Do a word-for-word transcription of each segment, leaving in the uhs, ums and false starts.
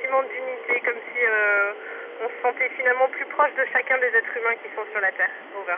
sentiment d'unité, comme si euh, on se sentait finalement plus proche de chacun des êtres humains qui sont sur la Terre. Over.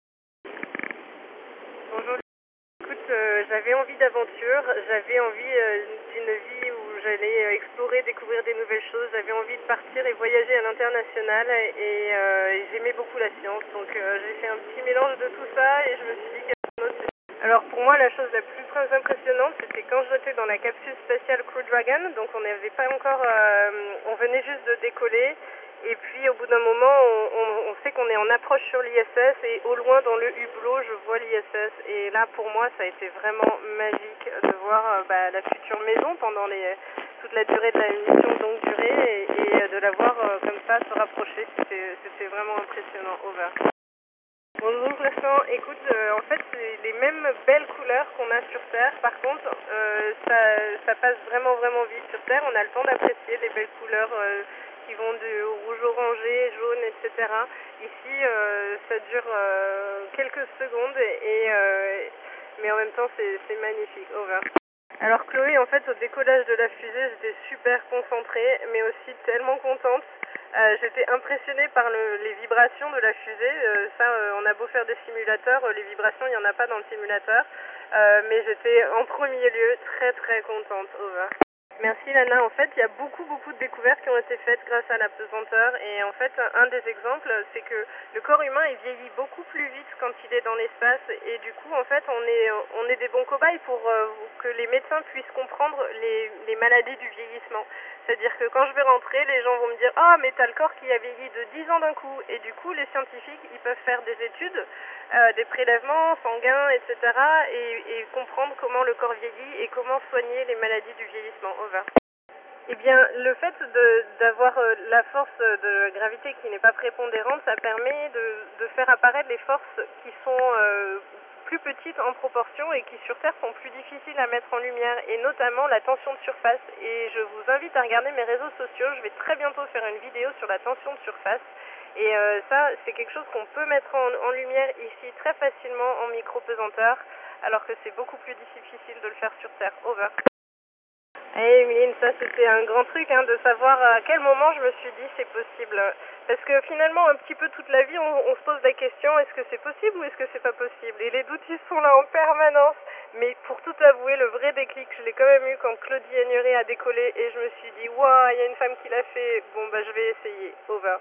Bonjour. Écoute, euh, j'avais envie d'aventure, j'avais envie euh, d'une vie où j'allais euh, explorer, découvrir des nouvelles choses, j'avais envie de partir et voyager à l'international et, euh, et j'aimais beaucoup la science, donc euh, j'ai fait un petit mélange de tout ça et je me suis dit qu'astronaute. Alors pour moi la chose la plus très impressionnante c'était quand j'étais dans la capsule spatiale Crew Dragon, donc on n'avait pas encore, euh, on venait juste de décoller. Et puis au bout d'un moment, on, on, on sait qu'on est en approche sur l'I S S et au loin dans le hublot, je vois l'I S S. Et là, pour moi, ça a été vraiment magique de voir euh, bah, la future maison pendant les, toute la durée de la mission de longue durée et, et de la voir euh, comme ça se rapprocher. C'était, c'était vraiment impressionnant. Over. Bonjour Vincent, écoute, euh, en fait c'est les mêmes belles couleurs qu'on a sur Terre, par contre euh, ça, ça passe vraiment vraiment vite sur Terre, on a le temps d'apprécier les belles couleurs euh, qui vont du rouge orangé, jaune, et cetera. Ici euh, ça dure euh, quelques secondes, et, euh, mais en même temps c'est, c'est magnifique. Over. Alors Chloé, en fait au décollage de la fusée j'étais super concentrée mais aussi tellement contente. Euh, j'étais impressionnée par le, les vibrations de la fusée. Euh, ça, euh, on a beau faire des simulateurs, euh, les vibrations, il n'y en a pas dans le simulateur. Euh, mais j'étais en premier lieu très très contente. Over. Merci Lana. En fait, il y a beaucoup beaucoup de découvertes qui ont été faites grâce à la pesanteur. Et en fait, un des exemples, c'est que le corps humain il vieillit beaucoup plus vite quand il est dans l'espace. Et du coup, en fait, on est on est des bons cobayes pour euh, que les médecins puissent comprendre les, les maladies du vieillissement. C'est-à-dire que quand je vais rentrer, les gens vont me dire « Ah, mais t'as le corps qui a vieilli de dix ans d'un coup ». Et du coup, les scientifiques, ils peuvent faire des études, euh, des prélèvements sanguins, et cetera. Et, et comprendre comment le corps vieillit et comment soigner les maladies du vieillissement. Over. Eh bien, le fait de, d'avoir euh, la force de gravité qui n'est pas prépondérante, ça permet de, de faire apparaître les forces qui sont euh, plus petites en proportion et qui sur Terre sont plus difficiles à mettre en lumière, et notamment la tension de surface. Et je vous invite à regarder mes réseaux sociaux, je vais très bientôt faire une vidéo sur la tension de surface. Et euh, ça, c'est quelque chose qu'on peut mettre en, en lumière ici très facilement en micro-pesanteur, alors que c'est beaucoup plus difficile de le faire sur Terre. Over. Hey Emeline, ça c'était un grand truc hein, de savoir à quel moment je me suis dit c'est possible. Parce que finalement, un petit peu toute la vie, on, on se pose la question, est-ce que c'est possible ou est-ce que c'est pas possible? Et les doutes, ils sont là en permanence. Mais pour tout avouer, le vrai déclic, je l'ai quand même eu quand Claudie Agneray a décollé et je me suis dit, waouh, il y a une femme qui l'a fait, bon bah je vais essayer. Over.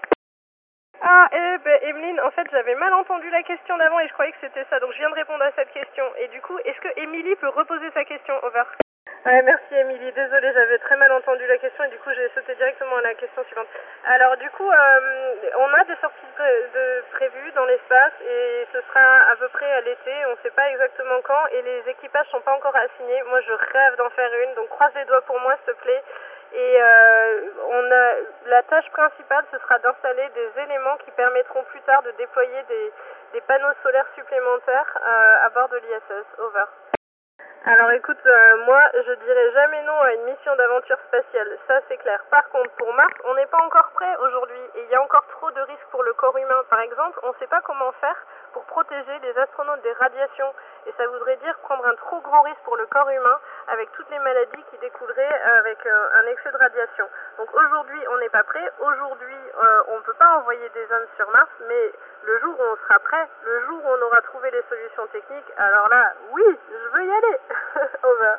Ah, eh ben Emeline, en fait j'avais mal entendu la question d'avant et je croyais que c'était ça, donc je viens de répondre à cette question. Et du coup, est-ce que Émilie peut reposer sa question? Over. Ouais, merci Émilie, désolée, j'avais très mal entendu la question et du coup j'ai sauté directement à la question suivante. Alors du coup, euh, on a des sorties de, de prévues dans l'espace et ce sera à peu près à l'été, on ne sait pas exactement quand et les équipages sont pas encore assignés. Moi je rêve d'en faire une, donc croise les doigts pour moi s'il te plaît. Et euh, on a, la tâche principale ce sera d'installer des éléments qui permettront plus tard de déployer des, des panneaux solaires supplémentaires euh, à bord de l'I S S. Over. Alors écoute, euh, moi je dirais jamais non à une mission d'aventure spatiale, ça c'est clair. Par contre pour Mars, on n'est pas encore prêt aujourd'hui et il y a encore trop de risques pour le corps humain. Par exemple, on ne sait pas comment faire pour protéger les astronautes des radiations et ça voudrait dire prendre un trop grand risque pour le corps humain avec toutes les maladies qui découleraient avec euh, un excès de radiation. Donc aujourd'hui on n'est pas prêt, aujourd'hui euh, on ne peut pas envoyer des hommes sur Mars, mais le jour où on sera prêt, le jour où on aura trouvé les solutions techniques, alors là, oui, je veux y aller. Over.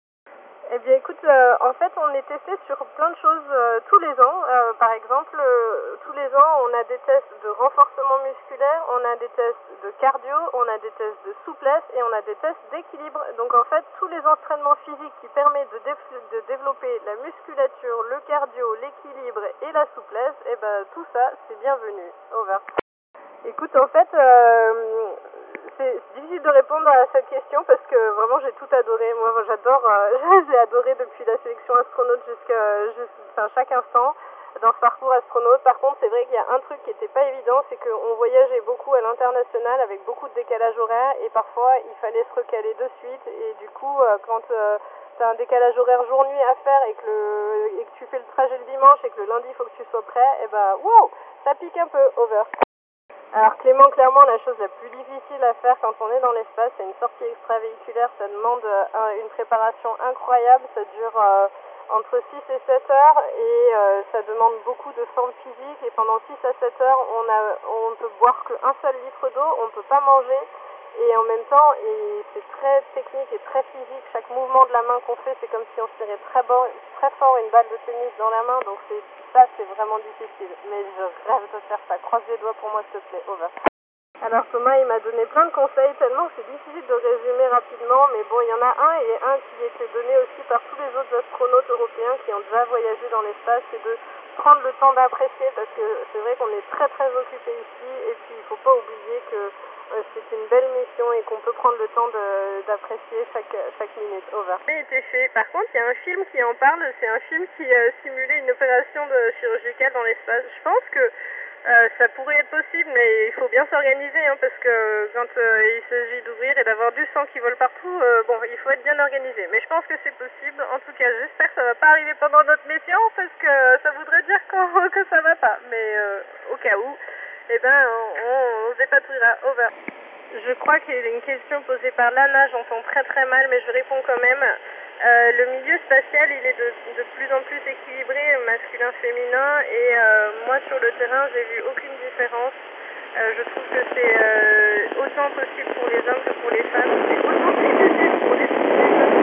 Eh bien écoute, euh, en fait on est testé sur plein de choses euh, tous les ans. Euh, par exemple, euh, tous les ans on a des tests de renforcement musculaire, on a des tests de cardio, on a des tests de souplesse et on a des tests d'équilibre. Donc en fait tous les entraînements physiques qui permettent de, dé- de développer la musculature, le cardio, l'équilibre et la souplesse, eh ben tout ça c'est bienvenu. Over. Écoute, en fait, euh, c'est difficile de répondre à cette question parce que vraiment j'ai tout adoré. Moi, j'adore, euh, j'ai adoré depuis la sélection astronaute jusqu'à, jusqu'à enfin, chaque instant dans ce parcours astronaute. Par contre, c'est vrai qu'il y a un truc qui n'était pas évident, c'est qu'on voyageait beaucoup à l'international avec beaucoup de décalage horaire et parfois il fallait se recaler de suite. Et du coup, euh, quand euh, tu as un décalage horaire jour-nuit à faire et que, le, et que tu fais le trajet le dimanche et que le lundi il faut que tu sois prêt, et ben wow, ça pique un peu. Over. Alors Clément, clairement la chose la plus difficile à faire quand on est dans l'espace, c'est une sortie extravéhiculaire, ça demande euh, une préparation incroyable, ça dure euh, entre six et sept heures et euh, ça demande beaucoup de forme physique et pendant six à sept heures on a on peut boire qu'un seul litre d'eau, on ne peut pas manger et en même temps et c'est très technique et très physique, chaque mouvement de la main qu'on fait c'est comme si on tirait très, bo- très fort une balle de tennis dans la main, donc c'est ça c'est vraiment difficile, mais je rêve de faire ça, croise les doigts pour moi s'il te plaît, over. Alors Thomas il m'a donné plein de conseils tellement que c'est difficile de résumer rapidement, mais bon il y en a un et un qui était donné aussi par tous les autres astronautes européens qui ont déjà voyagé dans l'espace, c'est de prendre le temps d'apprécier parce que c'est vrai qu'on est très très occupé ici et puis il ne faut pas oublier que euh, c'est une belle mission et qu'on peut prendre le temps de- d'apprécier chaque, chaque minute. Over. Ça a été fait. Par contre il y a un film qui en parle, c'est un film qui euh, simulait une opération de chirurgicale dans l'espace. Je pense que Euh, ça pourrait être possible, mais il faut bien s'organiser, hein, parce que quand euh, il s'agit d'ouvrir et d'avoir du sang qui vole partout, euh, bon, il faut être bien organisé. Mais je pense que c'est possible. En tout cas, j'espère que ça va pas arriver pendant notre mission, parce que ça voudrait dire qu'on, que ça va pas. Mais euh, au cas où, eh ben, on, on, on se dépatouillera. Over. Je crois qu'il y a une question posée par Lana, j'entends très très mal, mais je réponds quand même. Euh, le milieu spatial, il est de, de plus en plus équilibré, masculin-féminin, et euh, moi sur le terrain, j'ai vu aucune différence. Euh, je trouve que c'est euh, autant possible pour les hommes que pour les femmes, c'est autant difficile pour les filles